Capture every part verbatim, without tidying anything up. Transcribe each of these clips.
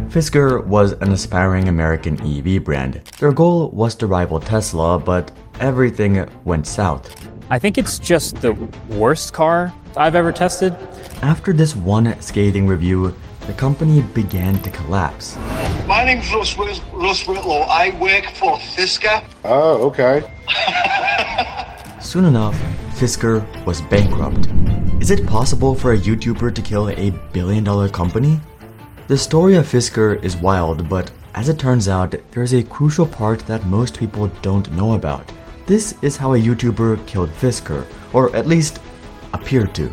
Fisker was an aspiring American E V brand. Their goal was to rival Tesla, but everything went south. I think it's just the worst car I've ever tested. After this one scathing review, the company began to collapse. My name's Russ, Whit- Russ Whitlow. I work for Fisker. Oh, okay. Soon enough, Fisker was bankrupt. Is it possible for a YouTuber to kill a billion dollar company? The story of Fisker is wild, but as it turns out, there's a crucial part that most people don't know about. This is how a YouTuber killed Fisker, or at least appeared to.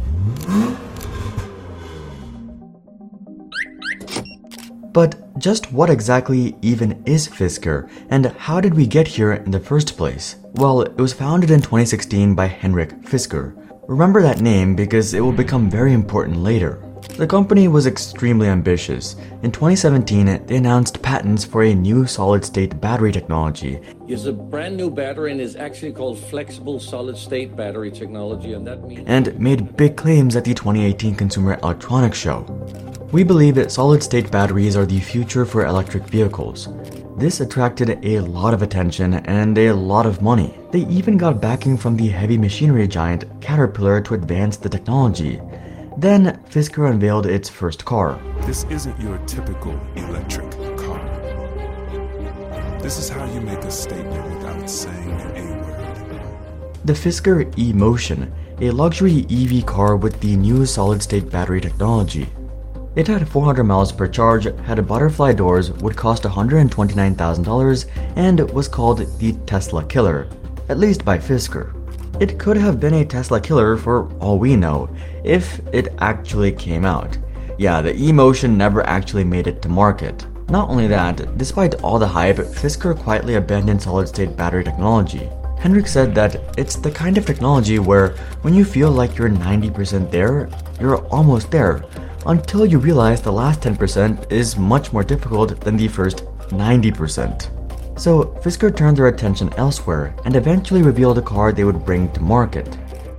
But just what exactly even is Fisker, and how did we get here in the first place? Well, it was founded in twenty sixteen by Henrik Fisker. Remember that name because it will become very important later. The company was extremely ambitious. In twenty seventeen, they announced patents for a new solid-state battery technology. It's a brand new battery and is actually called flexible solid-state battery technology, and that means and made big claims at the twenty eighteen Consumer Electronics Show. We believe that solid-state batteries are the future for electric vehicles. This attracted a lot of attention and a lot of money. They even got backing from the heavy machinery giant Caterpillar to advance the technology. Then Fisker unveiled its first car. This isn't your typical electric car. This is how you make a statement without saying an A-word. The Fisker E-Motion, a luxury E V car with the new solid-state battery technology. It had four hundred miles per charge, had butterfly doors, would cost one hundred twenty-nine thousand dollars, and was called the Tesla Killer, at least by Fisker. It could have been a Tesla killer for all we know, if it actually came out. Yeah, the E-Motion never actually made it to market. Not only that, despite all the hype, Fisker quietly abandoned solid-state battery technology. Henrik said that it's the kind of technology where when you feel like you're ninety percent there, you're almost there, until you realize the last ten percent is much more difficult than the first ninety percent. So Fisker turned their attention elsewhere and eventually revealed a car they would bring to market.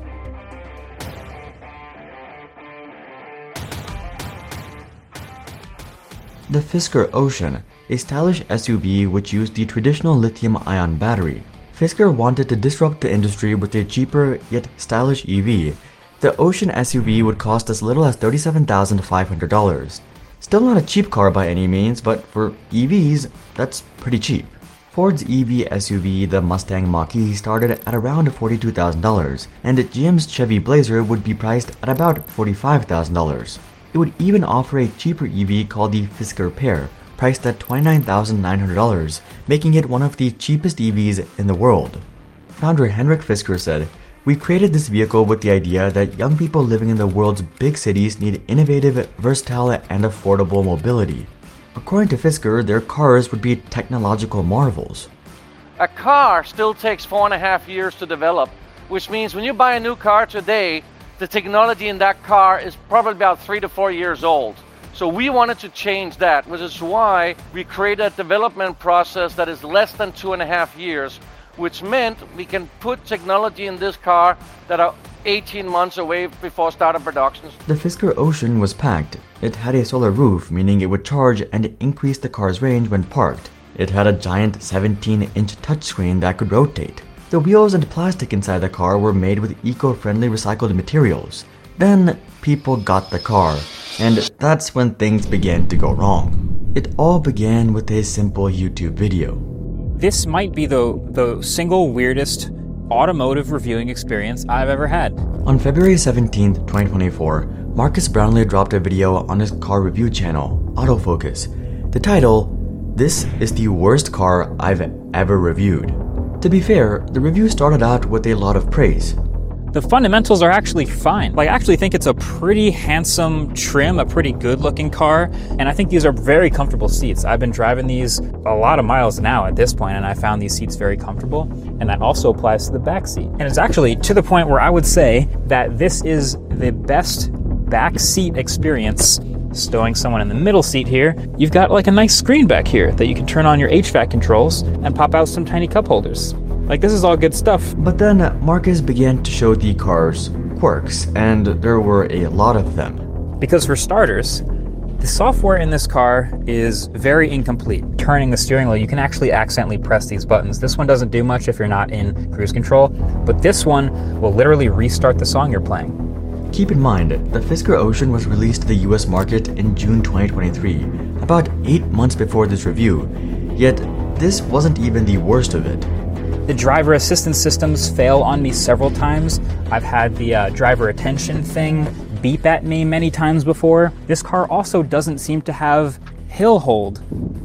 The Fisker Ocean, a stylish S U V which used the traditional lithium-ion battery. Fisker wanted to disrupt the industry with a cheaper yet stylish E V. The Ocean S U V would cost as little as thirty-seven thousand five hundred dollars. Still not a cheap car by any means, but for E Vs, that's pretty cheap. Ford's E V S U V, the Mustang Mach-E, started at around forty-two thousand dollars, and G M's Chevy Blazer would be priced at about forty-five thousand dollars. It would even offer a cheaper E V called the Fisker Pear, priced at twenty-nine thousand nine hundred dollars, making it one of the cheapest E Vs in the world. Founder Henrik Fisker said, "We created this vehicle with the idea that young people living in the world's big cities need innovative, versatile, and affordable mobility." According to Fisker, their cars would be technological marvels. A car still takes four and a half years to develop, which means when you buy a new car today, the technology in that car is probably about three to four years old. So we wanted to change that, which is why we created a development process that is less than two and a half years, which meant we can put technology in this car that are eighteen months away before start of production. The Fisker Ocean was packed. It had a solar roof, meaning it would charge and increase the car's range when parked. It had a giant seventeen inch touchscreen that could rotate. The wheels and plastic inside the car were made with eco-friendly recycled materials. Then people got the car, and that's when things began to go wrong. It all began with a simple YouTube video. This might be the, the single weirdest automotive reviewing experience I've ever had. On February seventeenth, twenty twenty-four, Marcus Brownlee dropped a video on his car review channel, Autofocus. The title, "This is the worst car I've ever reviewed." To be fair, the review started out with a lot of praise. The fundamentals are actually fine. Like, I actually think it's a pretty handsome trim, a pretty good looking car, and I think these are very comfortable seats. I've been driving these a lot of miles now at this point, and I found these seats very comfortable, and that also applies to the back seat. And it's actually to the point where I would say that this is the best back seat experience. Stowing someone in the middle seat here, you've got like a nice screen back here that you can turn on your H V A C controls and pop out some tiny cup holders. Like, this is all good stuff. But then Marcus began to show the car's quirks, and there were a lot of them. Because for starters, The software in this car is very incomplete. Turning the steering wheel, you can actually accidentally press these buttons. This one doesn't do much if you're not in cruise control, but this one will literally restart the song you're playing. Keep in mind, the Fisker Ocean was released to the U S market in June twenty twenty-three, about eight months before this review, yet this wasn't even the worst of it. The driver assistance systems fail on me several times. I've had the uh, driver attention thing beep at me many times before. This car also doesn't seem to have hill hold.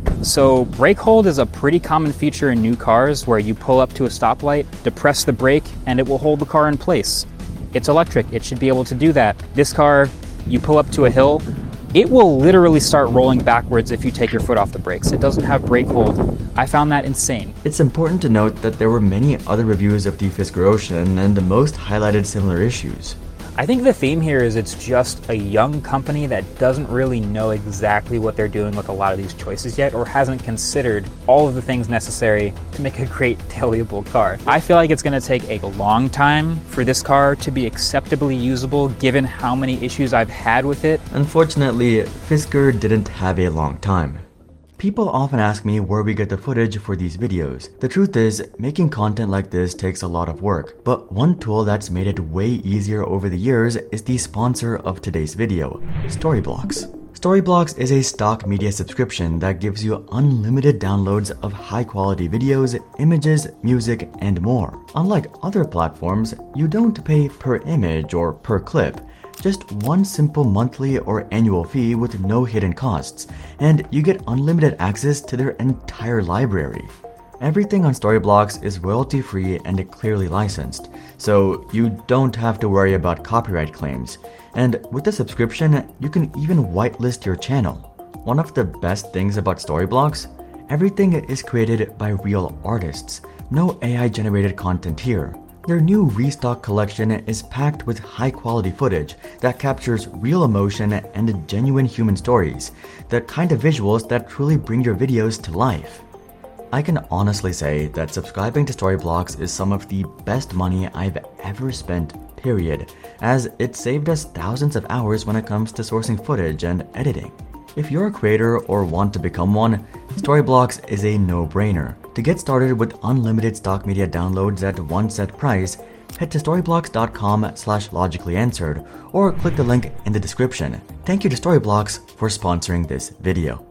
So brake hold is a pretty common feature in new cars where you pull up to a stoplight, depress the brake, and it will hold the car in place. It's electric, it should be able to do that. This car, you pull up to a hill, it will literally start rolling backwards if you take your foot off the brakes. It doesn't have brake hold. I found that insane. It's important to note that there were many other reviews of the Fisker Ocean, and the most highlighted similar issues. I think the theme here is it's just a young company that doesn't really know exactly what they're doing with a lot of these choices yet, or hasn't considered all of the things necessary to make a great tailable car. I feel like it's going to take a long time for this car to be acceptably usable given how many issues I've had with it. Unfortunately, Fisker didn't have a long time. People often ask me where we get the footage for these videos. The truth is, making content like this takes a lot of work, but one tool that's made it way easier over the years is the sponsor of today's video, Storyblocks. Storyblocks is a stock media subscription that gives you unlimited downloads of high-quality videos, images, music, and more. Unlike other platforms, you don't pay per image or per clip. Just one simple monthly or annual fee with no hidden costs, and you get unlimited access to their entire library. Everything on Storyblocks is royalty-free and clearly licensed, so you don't have to worry about copyright claims. And with the subscription, you can even whitelist your channel. One of the best things about Storyblocks? Everything is created by real artists. No A I-generated content here. Their new Restock collection is packed with high-quality footage that captures real emotion and genuine human stories, the kind of visuals that truly bring your videos to life. I can honestly say that subscribing to Storyblocks is some of the best money I've ever spent, period, as it saved us thousands of hours when it comes to sourcing footage and editing. If you're a creator or want to become one, Storyblocks is a no-brainer. To get started with unlimited stock media downloads at one set price, head to storyblocks dot com slash logically answered or click the link in the description. Thank you to Storyblocks for sponsoring this video.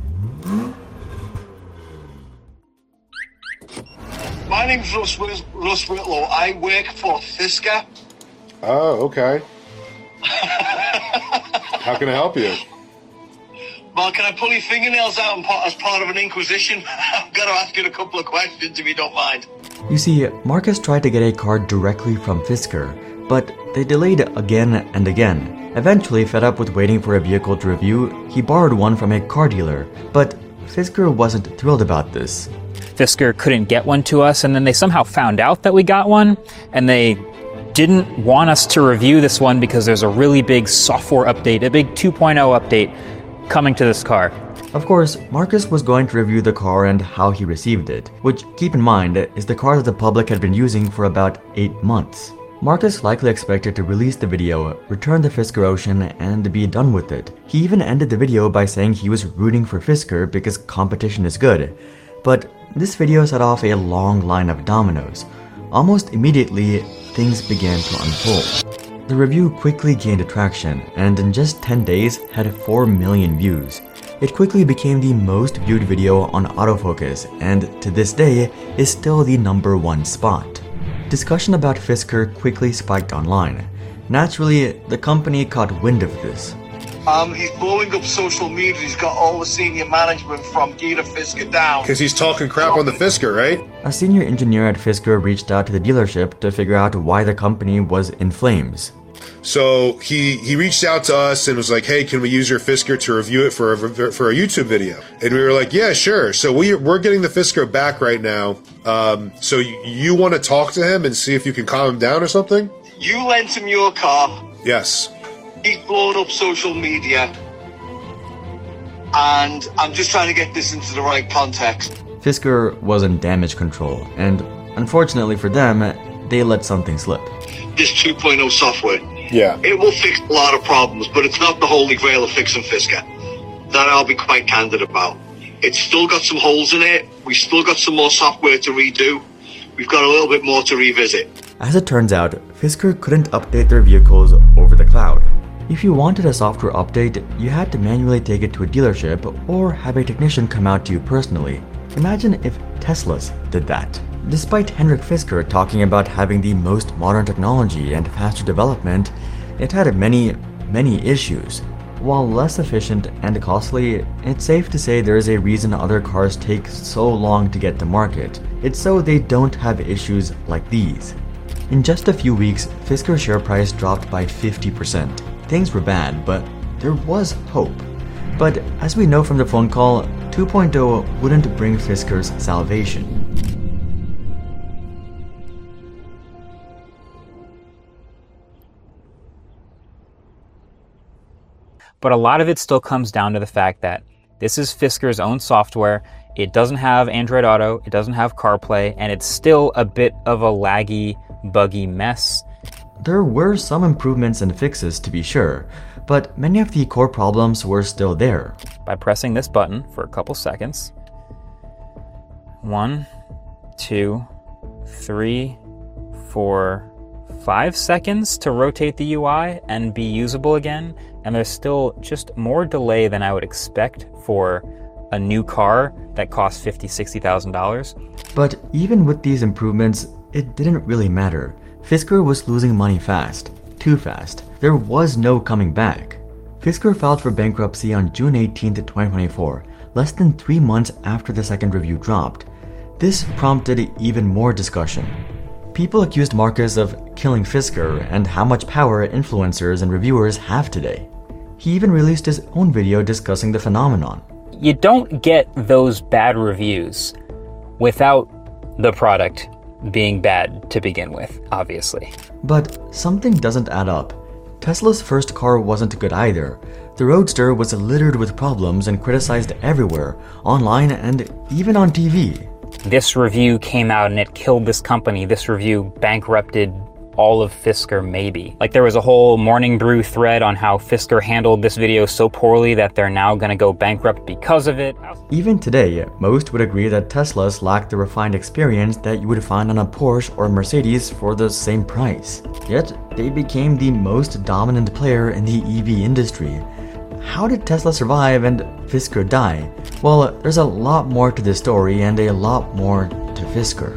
My name's Russ, Whit- Russ Whitlow. I work for Fisker. Oh, okay. How can I help you? Well, can I pull your fingernails out and part, as part of an inquisition? I've got to ask you a couple of questions if you don't mind. You see, Marcus tried to get a car directly from Fisker, but they delayed again and again. Eventually, fed up with waiting for a vehicle to review, he borrowed one from a car dealer, but Fisker wasn't thrilled about this. Fisker couldn't get one to us, and then they somehow found out that we got one, and they didn't want us to review this one because there's a really big software update, a big two point oh update coming to this car. Of course, Marcus was going to review the car and how he received it, which, keep in mind, is the car that the public had been using for about eight months. Marcus likely expected to release the video, return the Fisker Ocean, and be done with it. He even ended the video by saying he was rooting for Fisker because competition is good. But this video set off a long line of dominoes. Almost immediately, things began to unfold. The review quickly gained attraction, and in just ten days had four million views. It quickly became the most viewed video on autofocus, and to this day is still the number one spot. Discussion about Fisker quickly spiked online. Naturally, the company caught wind of this. Um, he's blowing up social media. He's got all the senior management from Gira Fisker down. Because he's talking crap on the Fisker, right? A senior engineer at Fisker reached out to the dealership to figure out why the company was in flames. So he he reached out to us and was like, "Hey, can we use your Fisker to review it for a, for a YouTube video?" And we were like, "Yeah, sure." So we we're getting the Fisker back right now. Um, so you, you want to talk to him and see if you can calm him down or something? You lent him your car. Yes. He's blown up social media. And I'm just trying to get this into the right context. Fisker was in damage control, and unfortunately for them, they let something slip. This two point oh software. Yeah. It will fix a lot of problems, but it's not the holy grail of fixing Fisker. that I'll be quite candid about. It's still got some holes in it. We've still got some more software to redo. We've got a little bit more to revisit. As it turns out, Fisker couldn't update their vehicles over the cloud. If you wanted a software update, you had to manually take it to a dealership or have a technician come out to you personally. Imagine if Teslas did that. Despite Henrik Fisker talking about having the most modern technology and faster development, it had many, many issues. While less efficient and costly, it's safe to say there is a reason other cars take so long to get to market. It's so they don't have issues like these. In just a few weeks, Fisker's share price dropped by fifty percent. Things were bad, but there was hope. But as we know from the phone call, two point oh wouldn't bring Fisker's salvation. But a lot of it still comes down to the fact that this is Fisker's own software. It doesn't have Android Auto, it doesn't have CarPlay, and it's still a bit of a laggy, buggy mess. There were some improvements and fixes to be sure, but many of the core problems were still there. By pressing this button for a couple seconds, one, two, three, four, five seconds to rotate the U I and be usable again, and there's still just more delay than I would expect for a new car that costs fifty thousand dollars, sixty thousand dollars. But even with these improvements, it didn't really matter. Fisker was losing money fast, too fast. There was no coming back. Fisker filed for bankruptcy on June eighteenth, twenty twenty-four, less than three months after the second review dropped. This prompted even more discussion. People accused Marcus of killing Fisker and how much power influencers and reviewers have today. He even released his own video discussing the phenomenon. You don't get those bad reviews without the product being bad to begin with, obviously. But something doesn't add up. Tesla's first car wasn't good either. The Roadster was littered with problems and criticized everywhere, online and even on T V. This review came out and it killed this company. This review bankrupted all of Fisker, maybe. Like, there was a whole Morning Brew thread on how Fisker handled this video so poorly that they're now gonna go bankrupt because of it. Even today, most would agree that Teslas lack the refined experience that you would find on a Porsche or Mercedes for the same price. Yet, they became the most dominant player in the E V industry. How did Tesla survive and Fisker die? Well, there's a lot more to this story and a lot more to Fisker.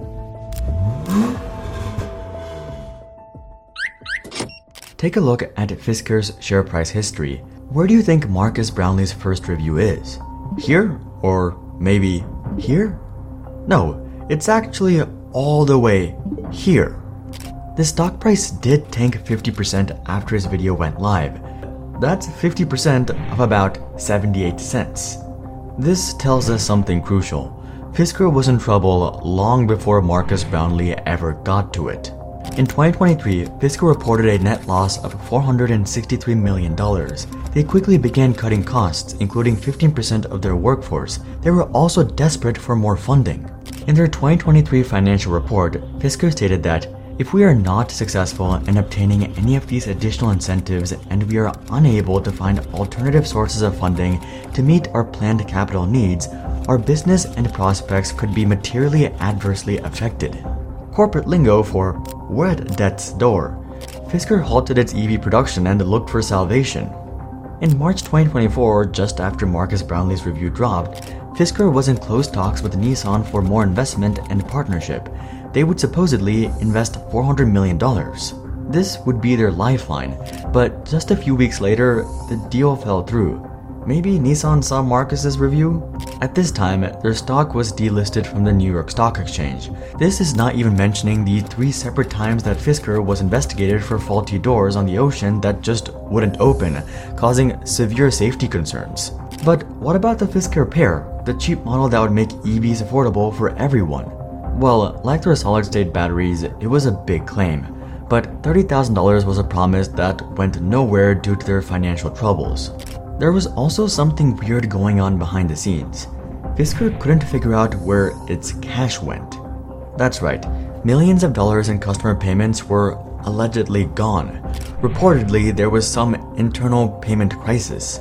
Take a look at Fisker's share price history. Where do you think Marcus Brownlee's first review is? Here? Or maybe here? No, it's actually all the way here. The stock price did tank fifty percent after his video went live. That's fifty percent of about seventy-eight cents. This tells us something crucial. Fisker was in trouble long before Marcus Brownlee ever got to it. In twenty twenty-three, Fisker reported a net loss of four hundred sixty-three million dollars. They quickly began cutting costs, including fifteen percent of their workforce. They were also desperate for more funding. In their twenty twenty-three financial report, Fisker stated that if we are not successful in obtaining any of these additional incentives and we are unable to find alternative sources of funding to meet our planned capital needs, our business and prospects could be materially adversely affected. Corporate lingo for "we're at death's door." Fisker halted its E V production and looked for salvation. In March twenty twenty-four, just after Marcus Brownlee's review dropped, Fisker was in close talks with Nissan for more investment and partnership. They would supposedly invest four hundred million dollars. This would be their lifeline, but just a few weeks later, the deal fell through. Maybe Nissan saw Marcus's review? At this time, their stock was delisted from the New York Stock Exchange. This is not even mentioning the three separate times that Fisker was investigated for faulty doors on the Ocean that just wouldn't open, causing severe safety concerns. But what about the Fisker Pear, the cheap model that would make E Vs affordable for everyone? Well, like their solid-state batteries, it was a big claim, but thirty thousand dollars was a promise that went nowhere due to their financial troubles. There was also something weird going on behind the scenes. Fisker couldn't figure out where its cash went. That's right, millions of dollars in customer payments were allegedly gone. Reportedly, there was some internal payment crisis.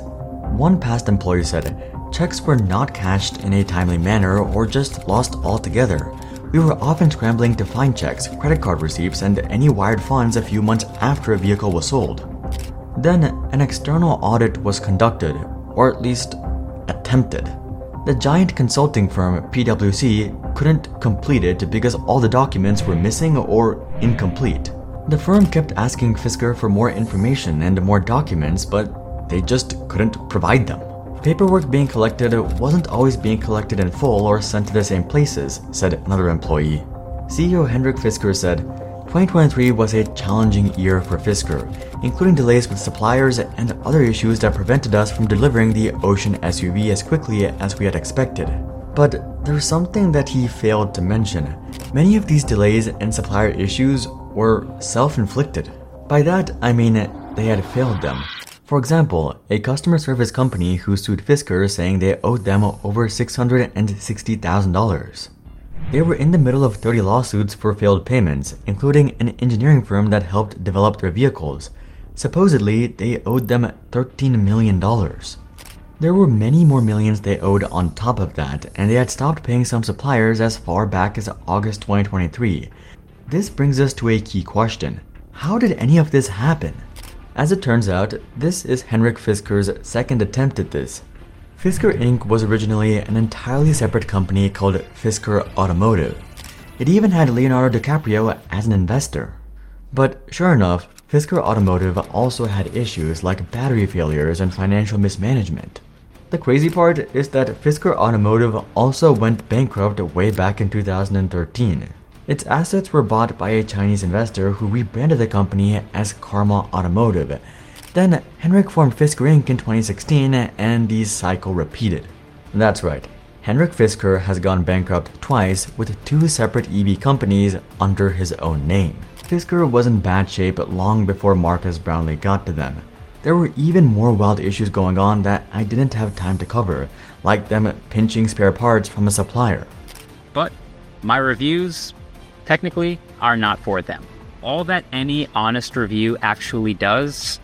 One past employee said, "Checks were not cashed in a timely manner or just lost altogether. We were often scrambling to find checks, credit card receipts, and any wired funds a few months after a vehicle was sold." Then, an external audit was conducted, or at least attempted. The giant consulting firm P W C couldn't complete it because all the documents were missing or incomplete. The firm kept asking Fisker for more information and more documents, but they just couldn't provide them. Paperwork being collected wasn't always being collected in full or sent to the same places, said another employee. C E O Henrik Fisker said, twenty twenty-three was a challenging year for Fisker, including delays with suppliers and other issues that prevented us from delivering the Ocean S U V as quickly as we had expected. But there's something that he failed to mention. Many of these delays and supplier issues were self-inflicted. By that, I mean they had failed them. For example, a customer service company who sued Fisker saying they owed them over six hundred sixty thousand dollars. They were in the middle of thirty lawsuits for failed payments, including an engineering firm that helped develop their vehicles. Supposedly, they owed them thirteen million dollars. There were many more millions they owed on top of that, and they had stopped paying some suppliers as far back as August twenty twenty-three. This brings us to a key question. How did any of this happen? As it turns out, this is Henrik Fisker's second attempt at this. Fisker Incorporated was originally an entirely separate company called Fisker Automotive. It even had Leonardo DiCaprio as an investor. But sure enough, Fisker Automotive also had issues like battery failures and financial mismanagement. The crazy part is that Fisker Automotive also went bankrupt way back in two thousand thirteen. Its assets were bought by a Chinese investor who rebranded the company as Karma Automotive. Then Henrik formed Fisker Incorporated in twenty sixteen, and the cycle repeated. That's right, Henrik Fisker has gone bankrupt twice with two separate E V companies under his own name. Fisker was in bad shape long before Marcus Brownlee got to them. There were even more wild issues going on that I didn't have time to cover, like them pinching spare parts from a supplier. But my reviews, technically, are not for them. All that any honest review actually does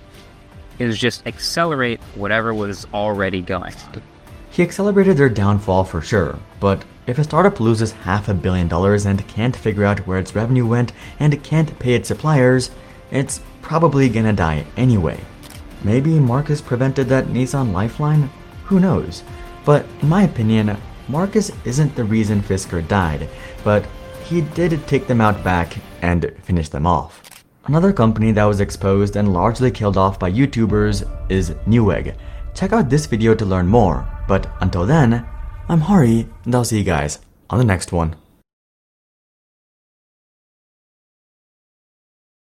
is just accelerate whatever was already going on. He accelerated their downfall for sure, but if a startup loses half a billion dollars and can't figure out where its revenue went and can't pay its suppliers, it's probably gonna die anyway. Maybe Marcus prevented that Nissan Lifeline? Who knows? But in my opinion, Marcus isn't the reason Fisker died, but he did take them out back and finish them off. Another company that was exposed and largely killed off by YouTubers is Newegg. Check out this video to learn more, but until then, I'm Hari, and I'll see you guys on the next one.